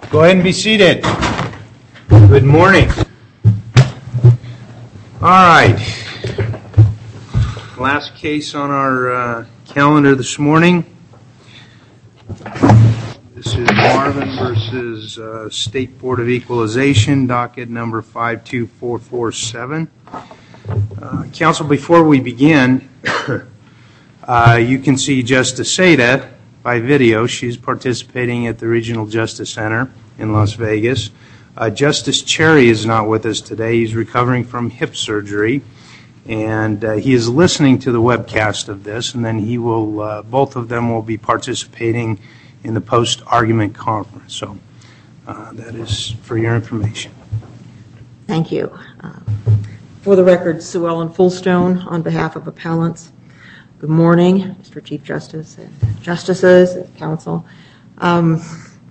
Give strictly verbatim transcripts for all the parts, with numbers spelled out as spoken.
Go ahead and be seated. Good morning. All right. Last case on our uh, calendar this morning. This is Marvin versus uh, State Board of Equalization, docket number five two four four seven. Uh, counsel, before we begin, uh, you can see Justice Seda by video. She's participating at the Regional Justice Center in Las Vegas. Uh, Justice Cherry is not with us today. He's recovering from hip surgery, and uh, he is listening to the webcast of this, and then he will, uh, both of them will be participating in the post-argument conference. So uh, that is for your information. Thank you. Uh, for the record, Sue Ellen Fullstone on behalf of appellants. Good morning, Mister Chief Justice and justices and counsel. Um,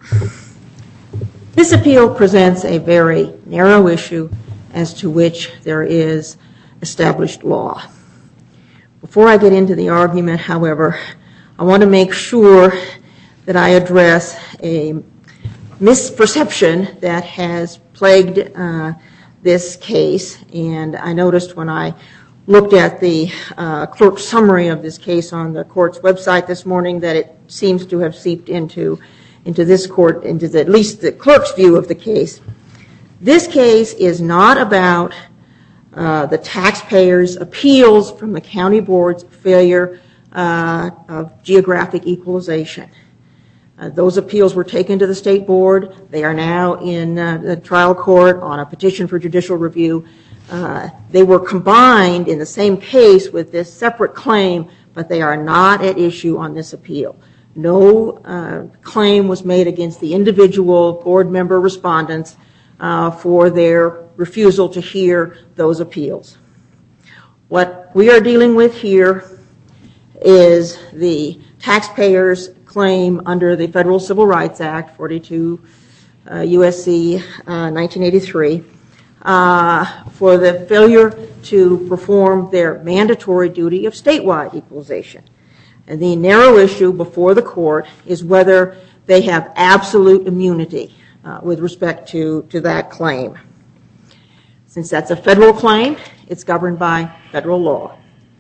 this appeal presents a very narrow issue as to which there is established law. Before I get into the argument, however, I want to make sure that I address a misperception that has plagued uh, this case, and I noticed when I looked at the uh, clerk's summary of this case on the court's website this morning that it seems to have seeped into, into this court, into the, at least the clerk's view of the case. This case is not about uh, the taxpayers' appeals from the county board's failure uh, of geographic equalization. Uh, those appeals were taken to the state board. They are now in uh, the trial court on a petition for judicial review. Uh, they were combined in the same case with this separate claim, but they are not at issue on this appeal. No uh, claim was made against the individual board member respondents uh, for their refusal to hear those appeals. What we are dealing with here is the taxpayers' claim under the Federal Civil Rights Act, forty-two uh, U S C uh, nineteen eighty-three, uh, for the failure to perform their mandatory duty of statewide equalization. And the narrow issue before the court is whether they have absolute immunity uh, with respect to, to that claim. Since that's a federal claim, it's governed by federal law.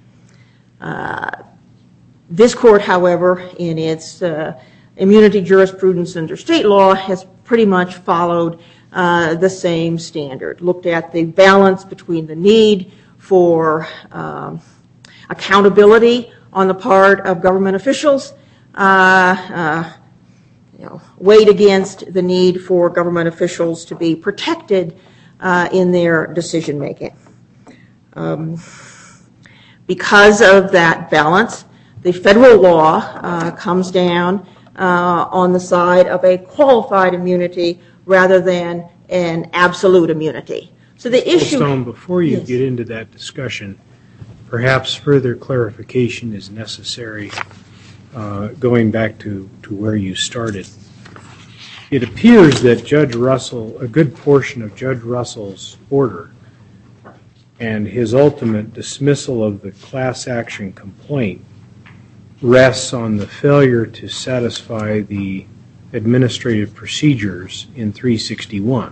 Uh, This court, however, in its uh, immunity jurisprudence under state law, has pretty much followed uh, the same standard, looked at the balance between the need for um, accountability on the part of government officials, uh, uh, you know, weighed against the need for government officials to be protected uh, in their decision making. Um, because of that balance, the federal law uh, comes down uh, on the side of a qualified immunity rather than an absolute immunity. So the issue... Stone, before you yes. get into that discussion, perhaps further clarification is necessary uh, going back to, to where you started. It appears that Judge Russell, a good portion of Judge Russell's order and his ultimate dismissal of the class action complaint rests on the failure to satisfy the administrative procedures in three sixty-one.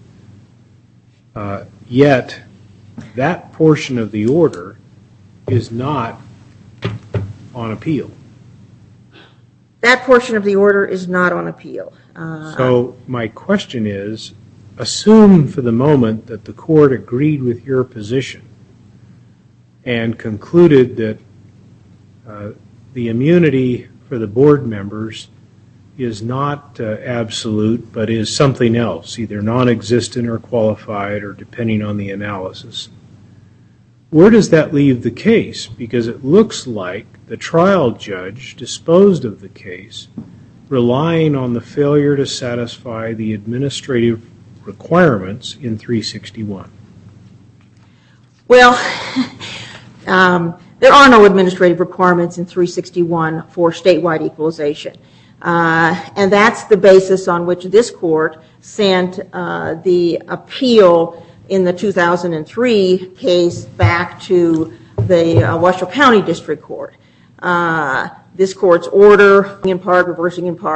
Uh, yet, that portion of the order is not on appeal. That portion of the order is not on appeal. Uh, so my question is, assume for the moment that the court agreed with your position and concluded that uh, the immunity for the board members is not uh, absolute, but is something else, either non-existent or qualified, or depending on the analysis. Where does that leave the case? Because it looks like the trial judge disposed of the case relying on the failure to satisfy the administrative requirements in three sixty-one. Well, um, there are no administrative requirements in three sixty-one for statewide equalization. Uh, and that's the basis on which this court sent uh, the appeal in the two thousand three case back to the uh, Washoe County District Court. Uh, this court's order, in part, reversing in part,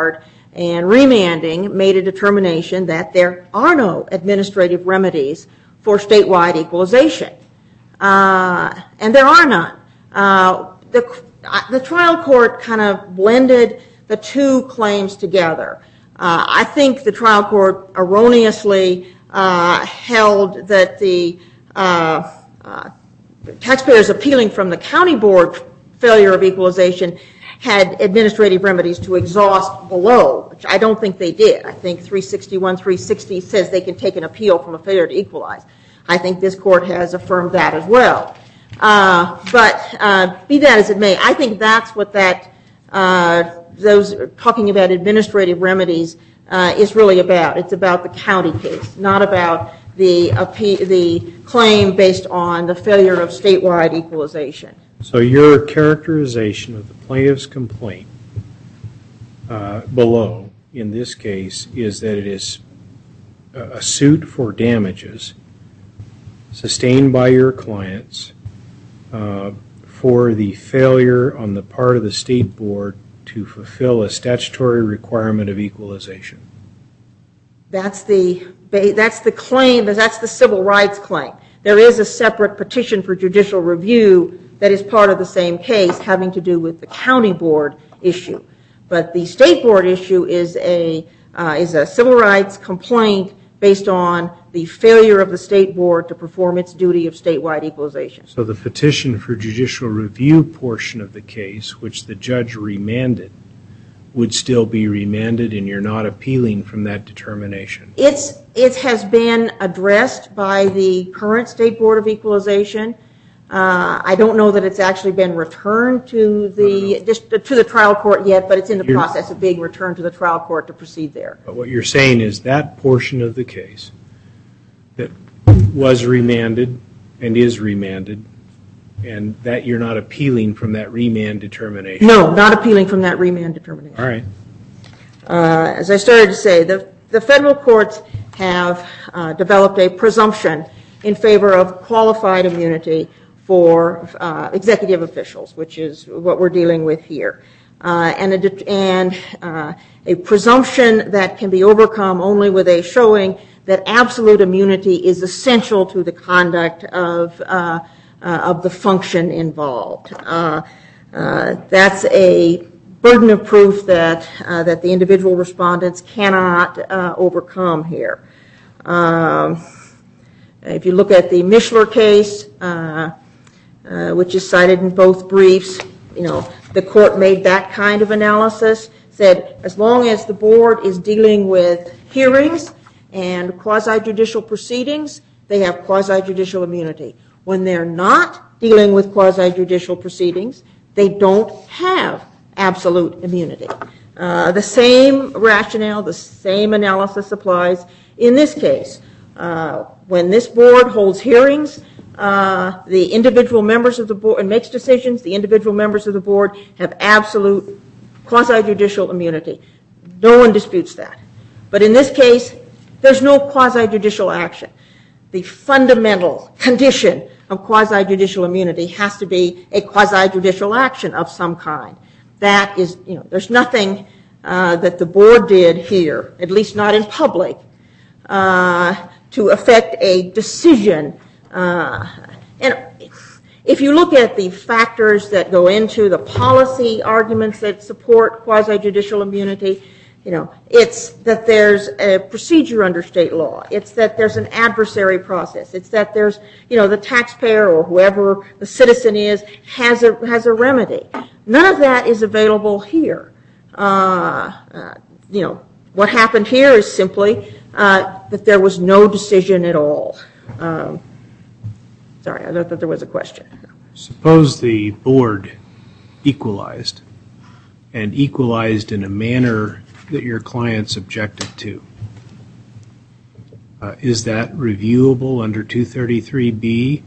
and remanding made a determination that there are no administrative remedies for statewide equalization. Uh, and there are none. Uh, the, the trial court kind of blended the two claims together. Uh, I think the trial court erroneously uh, held that the uh, uh, taxpayers appealing from the county board failure of equalization had administrative remedies to exhaust below, which I don't think they did. I think three sixty-one, three sixty says they can take an appeal from a failure to equalize. I think this court has affirmed that as well. Uh, but uh, be that as it may, I think that's what that, uh, those talking about administrative remedies uh, is really about. It's about the county case, not about the, appe- the claim based on the failure of statewide equalization. So your characterization of the plaintiff's complaint uh, below, in this case, is that it is a suit for damages sustained by your clients uh, for the failure on the part of the state board to fulfill a statutory requirement of equalization. That's the, that's the claim, that's the civil rights claim. There is a separate petition for judicial review that is part of the same case having to do with the county board issue. But the state board issue is a, uh, is a civil rights complaint based on the failure of the state board to perform its duty of statewide equalization. So the petition for judicial review portion of the case, which the judge remanded, would still be remanded, and you're not appealing from that determination? It's, it has been addressed by the current State Board of Equalization. Uh, I don't know that it's actually been returned to the just to the trial court yet, but it's in the You're, process of being returned to the trial court to proceed there. But what you're saying is that portion of the case that was remanded and is remanded, and that you're not appealing from that remand determination? No, not appealing from that remand determination. All right. Uh, as I started to say, the, the federal courts have uh, developed a presumption in favor of qualified immunity for uh, executive officials, which is what we're dealing with here. Uh, and a, and uh, a presumption that can be overcome only with a showing that absolute immunity is essential to the conduct of uh, Uh, of the function involved. Uh, uh, that's a burden of proof that uh, that the individual respondents cannot uh, overcome here. Um, if you look at the Mishler case, uh, uh, which is cited in both briefs, you know, the court made that kind of analysis, said as long as the board is dealing with hearings and quasi-judicial proceedings, they have quasi-judicial immunity. When they're not dealing with quasi-judicial proceedings, they don't have absolute immunity. Uh, the same rationale, the same analysis applies in this case. Uh, when this board holds hearings, uh, the individual members of the board, and makes decisions, the individual members of the board have absolute quasi-judicial immunity. No one disputes that. But in this case, there's no quasi-judicial action. The fundamental condition of quasi-judicial immunity has to be a quasi-judicial action of some kind. That is, you know, there's nothing uh, that the board did here, at least not in public, uh, to affect a decision. Uh, and if you look at the factors that go into the policy arguments that support quasi-judicial immunity, you know, it's that there's a procedure under state law. It's that there's an adversary process. It's that there's, you know, the taxpayer or whoever the citizen is has a has a remedy. None of that is available here. Uh, uh, you know, what happened here is simply uh, that there was no decision at all. Um, sorry, I thought that there was a question. Suppose the board equalized, and equalized in a manner that your clients objected to. Uh, is that reviewable under two thirty-three B?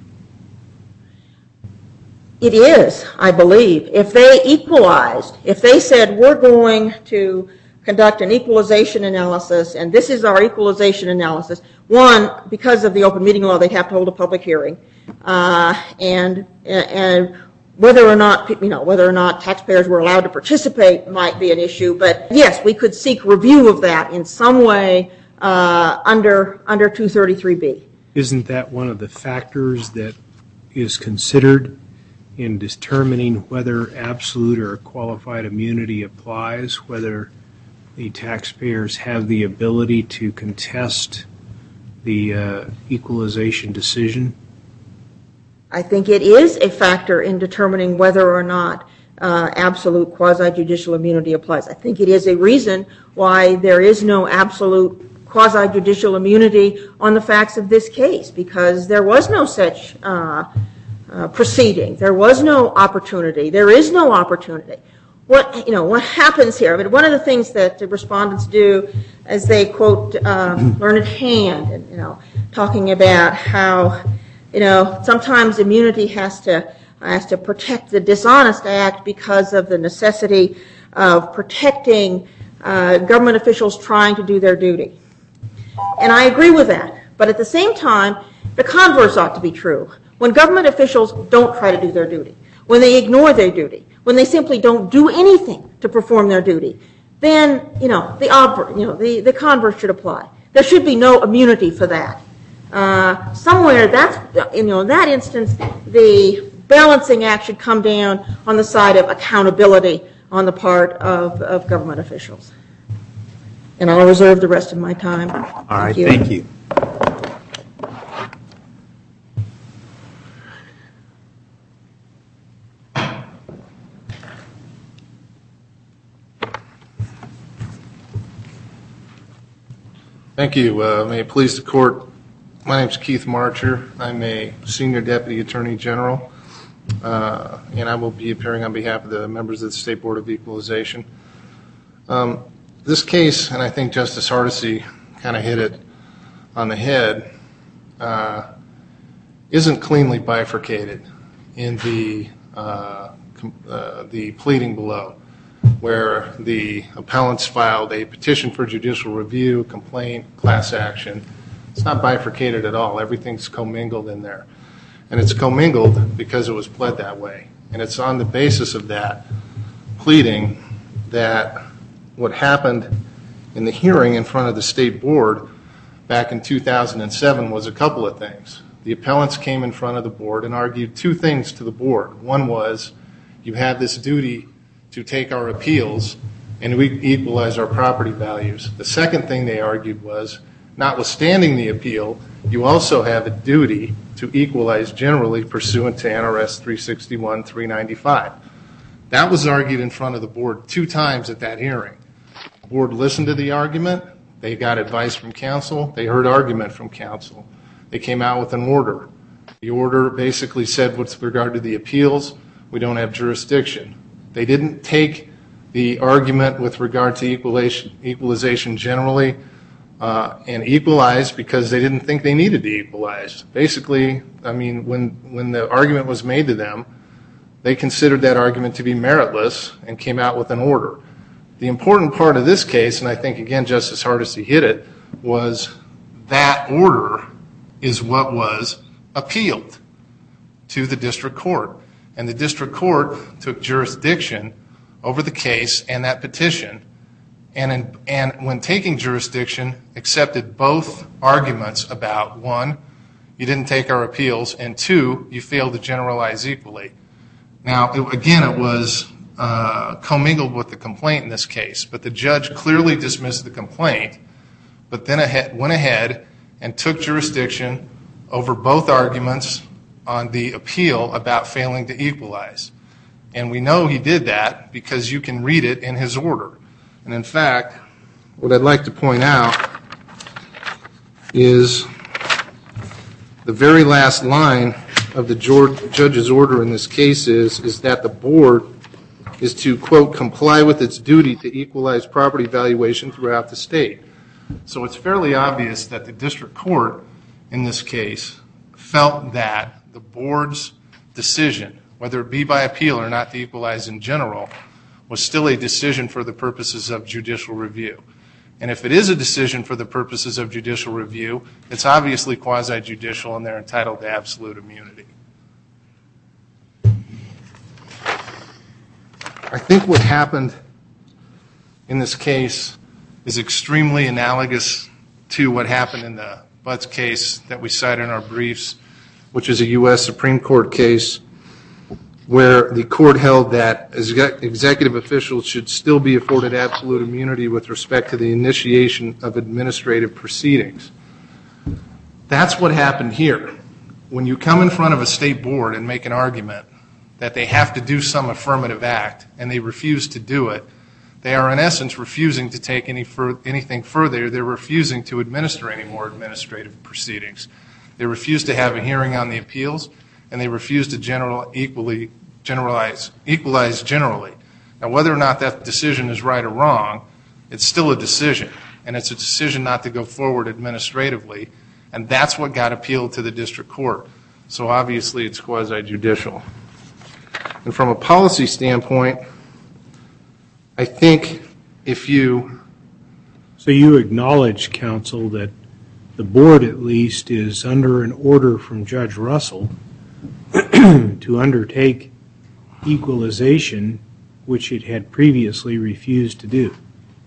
It is, I believe. If they equalized, if they said we're going to conduct an equalization analysis, and this is our equalization analysis, one, because of the open meeting law, they'd have to hold a public hearing. Uh, and, and whether or not, you know, whether or not taxpayers were allowed to participate might be an issue. But yes, we could seek review of that in some way uh, under under two thirty-three B. Isn't that one of the factors that is considered in determining whether absolute or qualified immunity applies, whether the taxpayers have the ability to contest the uh, equalization decision? I think it is a factor in determining whether or not uh, absolute quasi-judicial immunity applies. I think it is a reason why there is no absolute quasi-judicial immunity on the facts of this case, because there was no such uh, uh, proceeding. There was no opportunity. There is no opportunity. What, you know, what happens here? I mean, one of the things that the respondents do is they quote um, Learned Hand, and, you know, talking about how, you know, sometimes immunity has to has to protect the dishonest act because of the necessity of protecting uh, government officials trying to do their duty. And I agree with that. But at the same time, the converse ought to be true. When government officials don't try to do their duty, when they ignore their duty, when they simply don't do anything to perform their duty, then, you know, the ob- you know, the, the converse should apply. There should be no immunity for that. Uh, somewhere, that's, you know, in that instance, the balancing act should come down on the side of accountability on the part of, of government officials. And I'll reserve the rest of my time. All right, thank you. Thank you. Uh, may it please the court, my name is Keith Marcher. I'm a Senior Deputy Attorney General, uh, and I will be appearing on behalf of the members of the State Board of Equalization. Um, this case, and I think Justice Hardesty kind of hit it on the head, uh, isn't cleanly bifurcated in the, uh, com- uh, the pleading below, where the appellants filed a petition for judicial review, complaint, class action. It's not bifurcated at all. Everything's commingled in there. And it's commingled because it was pled that way. And it's on the basis of that pleading that what happened in the hearing in front of the State Board back in two thousand seven was a couple of things. The appellants came in front of the board and argued two things to the board. One was, you have this duty to take our appeals and we equalize our property values. The second thing they argued was, notwithstanding the appeal, you also have a duty to equalize generally pursuant to N R S three sixty-one three ninety-five. That was argued in front of the board two times at that hearing. The board listened to the argument. They got advice from counsel. They heard argument from counsel. They came out with an order. The order basically said, with regard to the appeals, we don't have jurisdiction. They didn't take the argument with regard to equalization, equalization generally uh, and equalize because they didn't think they needed to equalize. Basically, I mean, when, when the argument was made to them, they considered that argument to be meritless and came out with an order. The important part of this case, and I think, again, Justice Hardesty hit it, was that order is what was appealed to the district court. And the district court took jurisdiction over the case and that petition, and, in, and when taking jurisdiction, accepted both arguments about, one, you didn't take our appeals, and two, you failed to generalize equally. Now, it, again, it was uh, commingled with the complaint in this case, but the judge clearly dismissed the complaint, but then ahead, went ahead and took jurisdiction over both arguments on the appeal about failing to equalize. And we know he did that because you can read it in his order. And in fact, what I'd like to point out is the very last line of the judge's order in this case is, is that the board is to, quote, comply with its duty to equalize property valuation throughout the state. So it's fairly obvious that the district court in this case felt that the board's decision, whether it be by appeal or not to equalize in general, was still a decision for the purposes of judicial review. And if it is a decision for the purposes of judicial review, it's obviously quasi-judicial and they're entitled to absolute immunity. I think what happened in this case is extremely analogous to what happened in the Butts case that we cite in our briefs, which is a U S Supreme Court case where the court held that executive officials should still be afforded absolute immunity with respect to the initiation of administrative proceedings. That's what happened here. When you come in front of a state board and make an argument that they have to do some affirmative act and they refuse to do it, they are in essence refusing to take any fur- anything further. They're refusing to administer any more administrative proceedings. They refuse to have a hearing on the appeals, and they refuse to general, equally generalize, equalize generally. Now, whether or not that decision is right or wrong, it's still a decision, and it's a decision not to go forward administratively, and that's what got appealed to the district court. So obviously it's quasi-judicial. And from a policy standpoint, I think if you... So you acknowledge, counsel, that the board at least is under an order from Judge Russell to undertake equalization, which it had previously refused to do.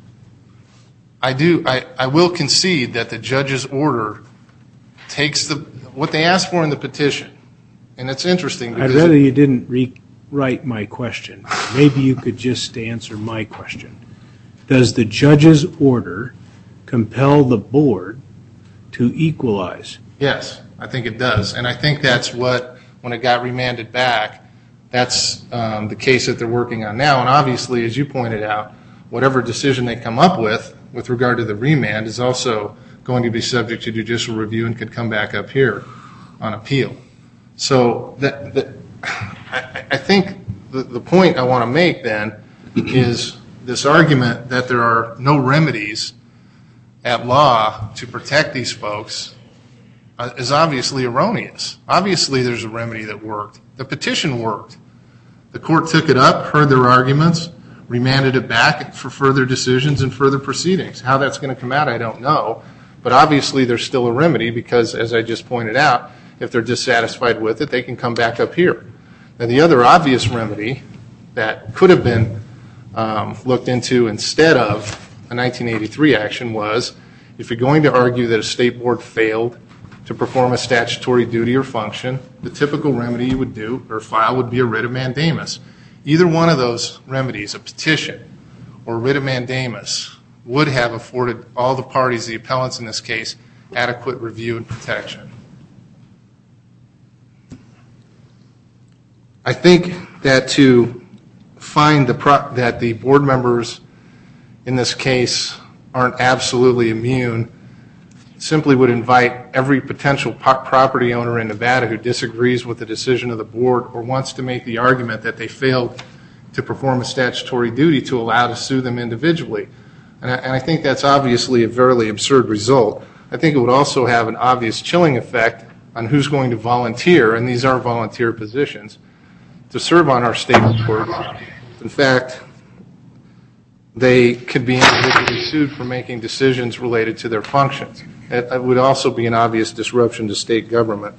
I do. I, I will concede that the judge's order takes the what they asked for in the petition. And it's interesting because... I'd rather you didn't rewrite my question. Maybe you could just answer my question. Does the judge's order compel the board to equalize? Yes, I think it does. And I think that's what, when it got remanded back, that's um, the case that they're working on now. And obviously, as you pointed out, whatever decision they come up with with regard to the remand is also going to be subject to judicial review and could come back up here on appeal. So that, that, I, I think the, the point I want to make then is this argument that there are no remedies at law to protect these folks uh, is obviously erroneous. Obviously there's a remedy that worked. The petition worked. The court took it up, heard their arguments, remanded it back for further decisions and further proceedings. How that's going to come out, I don't know. But obviously there's still a remedy because, as I just pointed out, if they're dissatisfied with it, they can come back up here. Now, the other obvious remedy that could have been um, looked into instead of a nineteen eighty-three action was, if you're going to argue that a state board failed to perform a statutory duty or function, the typical remedy you would do or file would be a writ of mandamus. Either one of those remedies, a petition or writ of mandamus, would have afforded all the parties, the appellants in this case, adequate review and protection. I think that to find the pro- that the board members in this case aren't absolutely immune simply would invite every potential po- property owner in Nevada who disagrees with the decision of the board or wants to make the argument that they failed to perform a statutory duty to allow to sue them individually. And I, and I think that's obviously a very absurd result. I think it would also have an obvious chilling effect on who's going to volunteer, and these are volunteer positions, to serve on our state board. In fact, they could be individually sued for making decisions related to their functions. It would also be an obvious disruption to state government.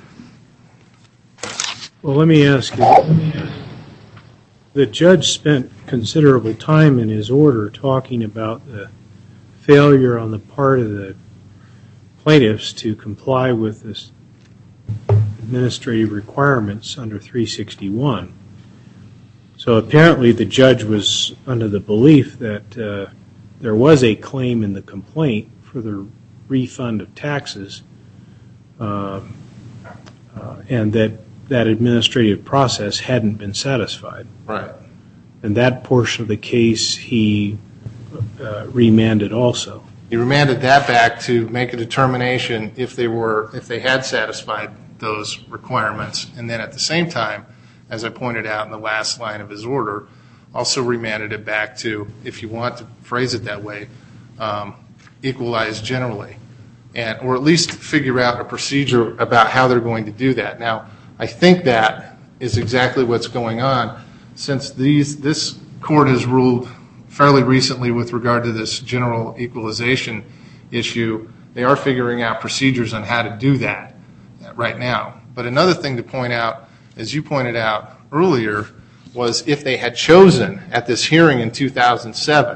Well, let me ask you. The judge spent considerable time in his order talking about the failure on the part of the plaintiffs to comply with this administrative requirements under three sixty-one. So apparently the judge was under the belief that uh, there was a claim in the complaint for the refund of taxes uh, uh, and that that administrative process hadn't been satisfied. Right. And that portion of the case he uh, remanded also. He remanded that back to make a determination if they were, if they had satisfied those requirements, and then at the same time, as I pointed out in the last line of his order, also remanded it back to, if you want to phrase it that way, um, equalize generally, and or at least figure out a procedure about how they're going to do that. Now, I think that is exactly what's going on, since these this court has ruled fairly recently with regard to this general equalization issue. They are figuring out procedures on how to do that right now. But another thing to point out, as you pointed out earlier, was if they had chosen at this hearing in two thousand seven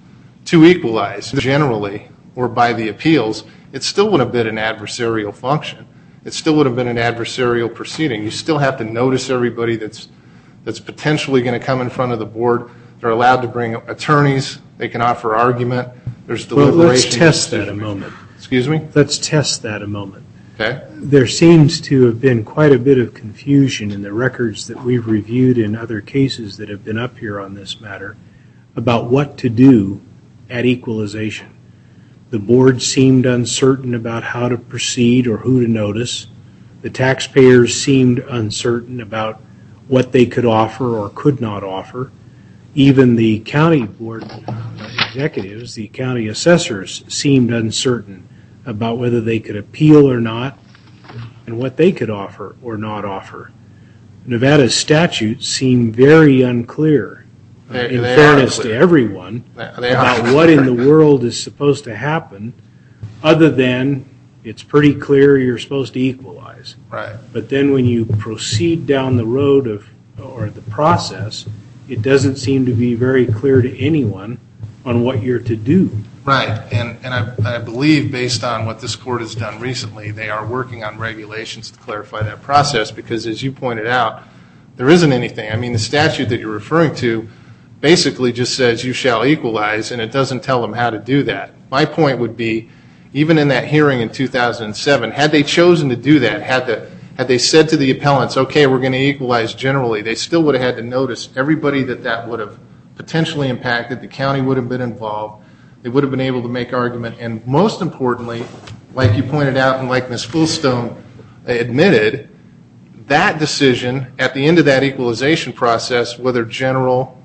to equalize generally or by the appeals, it still would have been an adversarial function. It still would have been an adversarial proceeding. You still have to notice everybody that's that's potentially going to come in front of the board. They're allowed to bring attorneys. They can offer argument. There's Well, deliberation. let's test that a moment. Excuse me? Let's test that a moment. Okay. There seems to have been quite a bit of confusion in the records that we've reviewed in other cases that have been up here on this matter about what to do at equalization. The board seemed uncertain about how to proceed or who to notice. The taxpayers seemed uncertain about what they could offer or could not offer. Even the county board executives, the county assessors, seemed uncertain about whether they could appeal or not and what they could offer or not offer. Nevada's statutes seem very unclear, uh, They- in they are fairness to unclear. everyone, They- they are. about what in the world is supposed to happen, other than it's pretty clear you're supposed to equalize. Right. But then when you proceed down the road of, or the process, it doesn't seem to be very clear to anyone on what you're to do. Right, and, and I, I believe based on what this court has done recently, they are working on regulations to clarify that process because as you pointed out, there isn't anything. I mean, the statute that you're referring to basically just says you shall equalize and it doesn't tell them how to do that. My point would be, even in that hearing in two thousand seven, had they chosen to do that, had, the, had they said to the appellants, okay, we're going to equalize generally, they still would have had to notice everybody that that would have potentially impacted. The county would have been involved. They would have been able to make argument. And most importantly, like you pointed out and like Miz Fullstone admitted, that decision at the end of that equalization process, whether general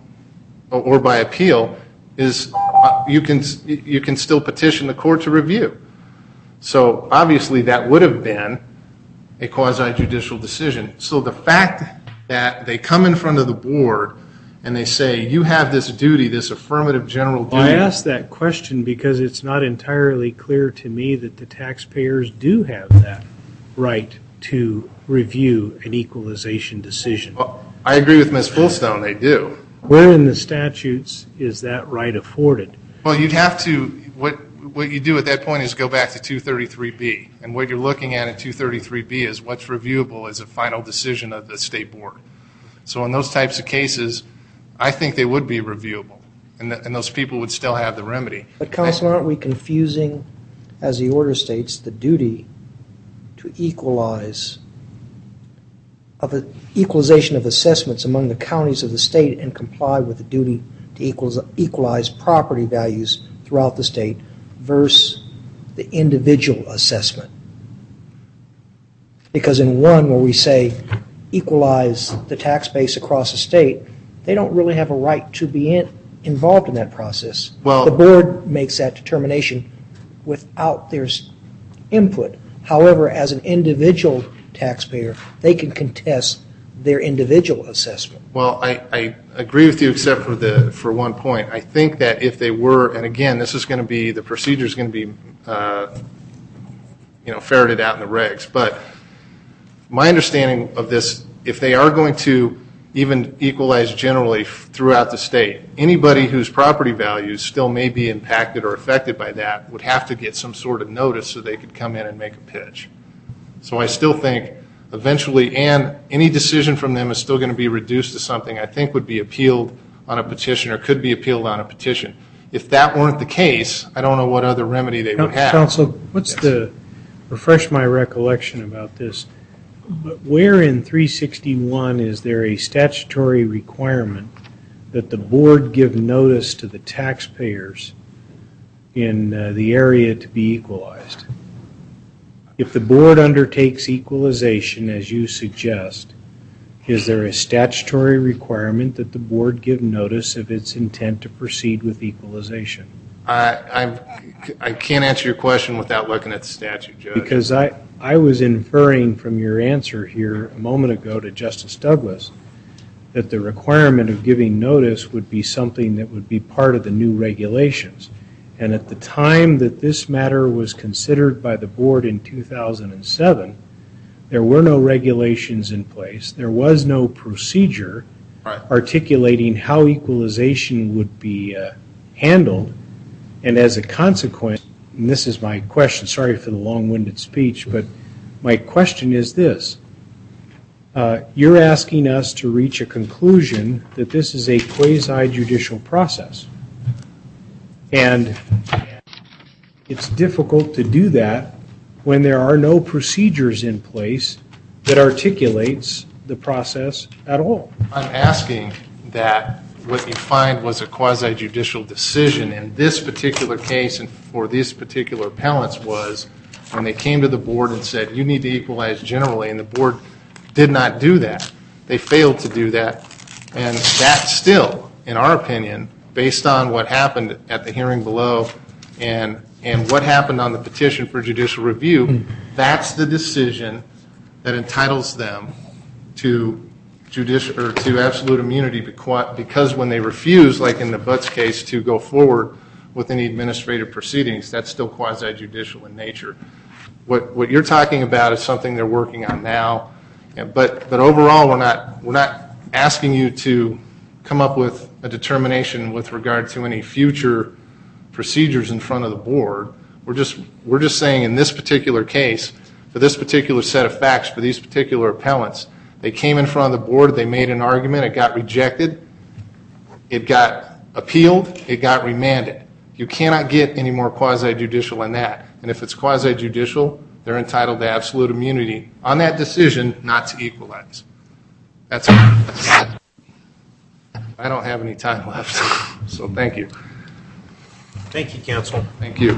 or by appeal, is uh, you can you can still petition the court to review. So obviously that would have been a quasi-judicial decision. So the fact that they come in front of the board and they say, you have this duty, this affirmative general duty. Well, I ask that question because it's not entirely clear to me that the taxpayers do have that right to review an equalization decision. Well, I agree with Miz Fullstone, they do. Where in the statutes is that right afforded? Well, you'd have to, what what you do at that point is go back to two thirty-three B. And what you're looking at in two thirty-three B is what's reviewable as a final decision of the state board. So in those types of cases, I think they would be reviewable, and, the, and those people would still have the remedy. But, Counsel, aren't we confusing, as the order states, the duty to equalize of a, equalization of assessments among the counties of the state and comply with the duty to equals, equalize property values throughout the state versus the individual assessment? Because in one where we say equalize the tax base across the state, they don't really have a right to be in, involved in that process. Well, the board makes that determination without their input. However, as an individual taxpayer, they can contest their individual assessment. Well, I, I agree with you except for the for one point. I think that if they were, and again, this is going to be, the procedure is going to be, uh, you know, ferreted out in the regs. But my understanding of this, if they are going to even equalize generally throughout the state, anybody whose property values still may be impacted or affected by that would have to get some sort of notice so they could come in and make a pitch. So I still think eventually, and any decision from them is still going to be reduced to something I think would be appealed on a petition or could be appealed on a petition. If that weren't the case, I don't know what other remedy they would have. Counsel, what's the, refresh my recollection about this, but where in three sixty-one is there a statutory requirement that the board give notice to the taxpayers in uh, the area to be equalized? If the board undertakes equalization, as you suggest, is there a statutory requirement that the board give notice of its intent to proceed with equalization? I, I've, I can't answer your question without looking at the statute, Judge. Because I, I was inferring from your answer here a moment ago to Justice Douglas that the requirement of giving notice would be something that would be part of the new regulations. And at the time that this matter was considered by the board in two thousand seven, there were no regulations in place. There was no procedure Right. articulating how equalization would be uh, handled, and as a consequence, and this is my question, sorry for the long-winded speech, but my question is this. Uh, you're asking us to reach a conclusion that this is a quasi-judicial process. And it's difficult to do that when there are no procedures in place that articulates the process at all. I'm asking that what you find was a quasi-judicial decision in this particular case and for these particular appellants was when they came to the board and said, you need to equalize generally, and the board did not do that. They failed to do that. And that still, in our opinion, based on what happened at the hearing below and, and what happened on the petition for judicial review, that's the decision that entitles them to judicial or to absolute immunity because when they refuse, like in the Butts case, to go forward with any administrative proceedings, that's still quasi-judicial in nature. What what you're talking about is something they're working on now, but but overall, we're not we're not asking you to come up with a determination with regard to any future procedures in front of the board. We're just we're just saying in this particular case, for this particular set of facts, for these particular appellants, they came in front of the board, they made an argument, it got rejected, it got appealed, it got remanded. You cannot get any more quasi-judicial than that. And if it's quasi-judicial, they're entitled to absolute immunity on that decision not to equalize. That's it. That's it. I don't have any time left, so thank you. Thank you, counsel. Thank you.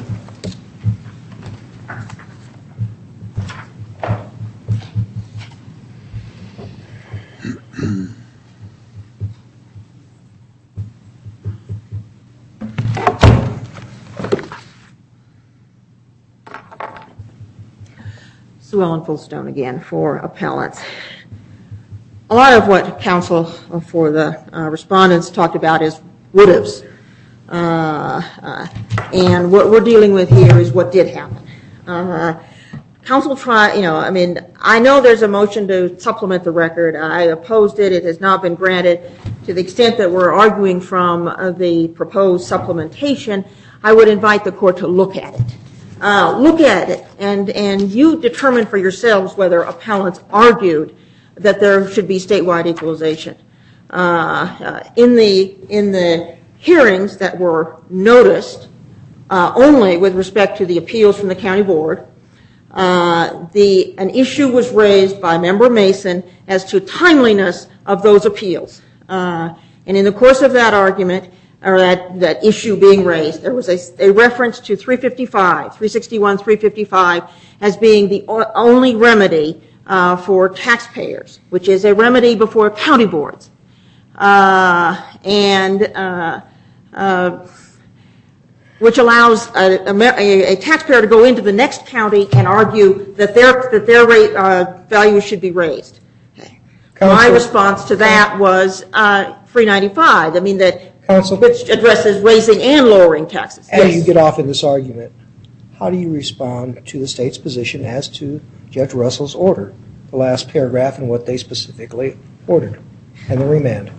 Sue Ellen Fullstone again for appellants. A lot of what counsel for the uh, respondents talked about is would-haves. Uh, uh, and what we're dealing with here is what did happen. Uh, counsel try, you know, I mean, I know there's a motion to supplement the record. I opposed it. It has not been granted. To the extent that we're arguing from uh, the proposed supplementation, I would invite the court to look at it. Uh, look at it, and, and you determine for yourselves whether appellants argued that there should be statewide equalization. Uh, uh, in the in the hearings that were noticed, uh, only with respect to the appeals from the county board, uh, the an issue was raised by Member Mason as to timeliness of those appeals. Uh, and in the course of that argument, or that, that issue being raised, there was a, a reference to three fifty-five, three sixty-one, three fifty-five as being the o- only remedy uh, for taxpayers, which is a remedy before county boards. Uh, and uh, uh, which allows a, a, a taxpayer to go into the next county and argue that their, that their rate uh, value should be raised. Okay. My response to that was uh, three ninety-five. I mean, that Counsel, which addresses raising and lowering taxes. as Yes. you get off in this argument, how do you respond to the state's position as to Judge Russell's order, the last paragraph and what they specifically ordered, and the remand?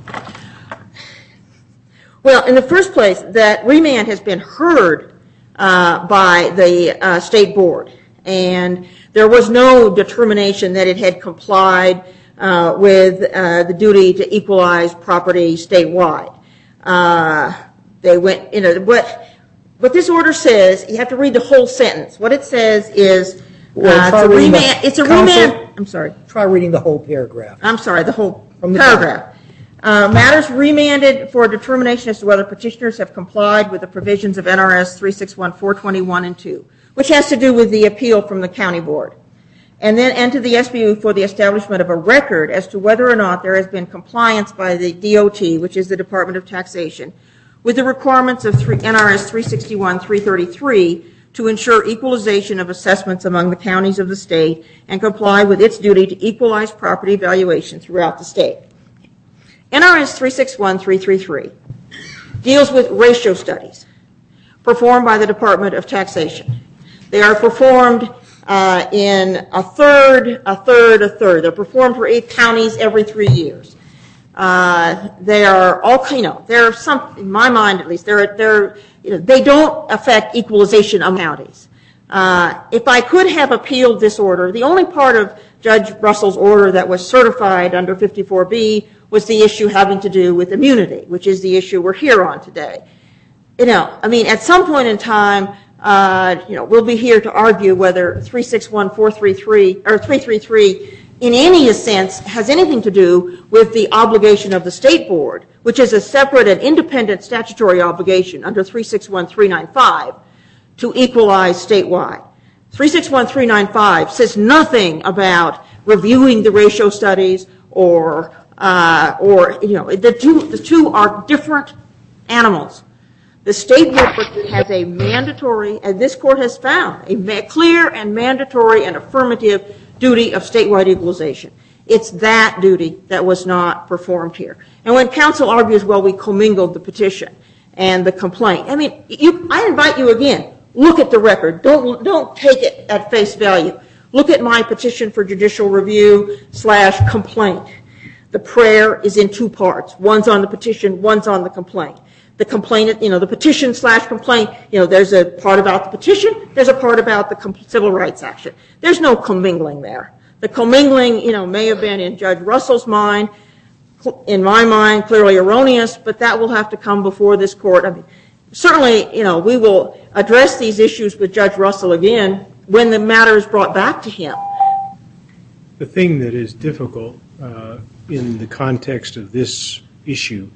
Well, in the first place, that remand has been heard uh, by the uh, state board, and there was no determination that it had complied uh, with uh, the duty to equalize property statewide. Uh, they went, you know, what, what this order says, you have to read the whole sentence. What it says is, Well, uh, try it's a reading the- remand, it's a Counsel? remand, I'm sorry, Try reading the whole paragraph. I'm sorry, the whole From the paragraph. Uh, matters remanded for determination as to whether petitioners have complied with the provisions of N R S three sixty-one, four twenty-one, and two, which has to do with the appeal from the county board. And then enter the S B U for the establishment of a record as to whether or not there has been compliance by the D O T, which is the Department of Taxation, with the requirements of N R S three sixty-one, three thirty-three to ensure equalization of assessments among the counties of the state and comply with its duty to equalize property valuation throughout the state. N R S three sixty-one, three thirty-three deals with ratio studies performed by the Department of Taxation. They are performed Uh, in a third, a third, a third. They're performed for eight counties every three years. Uh, they are all, you know, there are some, in my mind at least, they're, they're, you know, they don't affect equalization of counties. Uh, if I could have appealed this order, the only part of Judge Russell's order that was certified under fifty-four B was the issue having to do with immunity, which is the issue we're here on today. You know, I mean, at some point in time, uh, you know, we'll be here to argue whether three six one four three three or three three three in any sense has anything to do with the obligation of the State Board, which is a separate and independent statutory obligation under three six one three nine five to equalize statewide. three six one three nine five says nothing about reviewing the ratio studies or, uh, or you know, the two, the two are different animals. The State Board has a mandatory, and this Court has found, a clear and mandatory and affirmative duty of statewide equalization. It's that duty that was not performed here. And when counsel argues, well, we commingled the petition and the complaint, I mean, you, I invite you again, look at the record. Don't, don't take it at face value. Look at my petition for judicial review slash complaint. The prayer is in two parts. One's on the petition, one's on the complaint. The complaint, you know, the petition slash complaint, you know, there's a part about the petition, there's a part about the civil rights action. There's no commingling there. The commingling, you know, may have been in Judge Russell's mind, in my mind, clearly erroneous, but that will have to come before this Court. I mean, certainly, you know, we will address these issues with Judge Russell again when the matter is brought back to him. The thing that is difficult uh, in the context of this issue,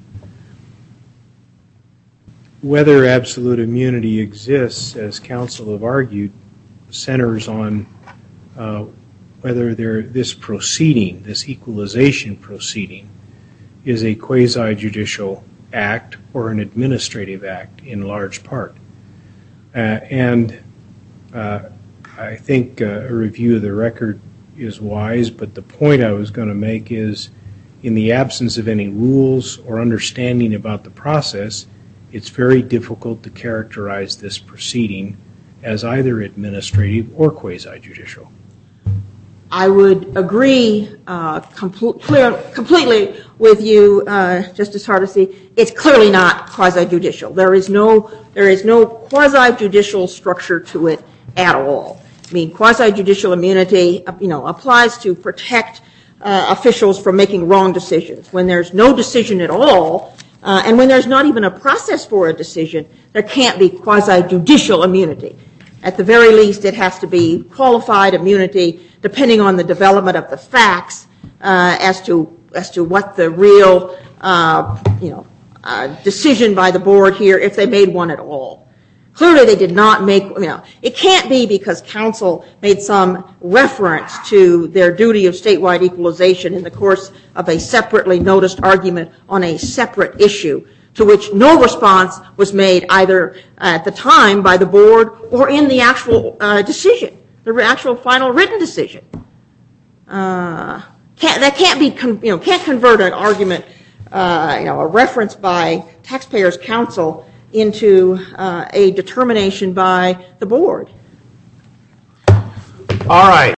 whether absolute immunity exists, as counsel have argued, centers on uh, whether there, this proceeding, this equalization proceeding, is a quasi-judicial act or an administrative act in large part. Uh, and uh, I think uh, a review of the record is wise, but the point I was going to make is, in the absence of any rules or understanding about the process, it's very difficult to characterize this proceeding as either administrative or quasi-judicial. I would agree uh, com- clear, completely with you, uh, Justice Hardesty. It's clearly not quasi-judicial. There is no, there is no quasi-judicial structure to it at all. I mean, quasi-judicial immunity, you know, applies to protect uh, officials from making wrong decisions. When there's no decision at all, Uh, and when there's not even a process for a decision, there can't be quasi-judicial immunity. At the very least, it has to be qualified immunity, depending on the development of the facts uh, as to as to what the real, uh, you know, uh, decision by the board here, if they made one at all. Clearly, they did not make. You know, it can't be because counsel made some reference to their duty of statewide equalization in the course of a separately noticed argument on a separate issue, to which no response was made either at the time by the board or in the actual uh, decision, the actual final written decision. Uh, can't, that can't be, con- you know, can't convert an argument, uh, you know, a reference by taxpayers' counsel into uh, a determination by the board. All right.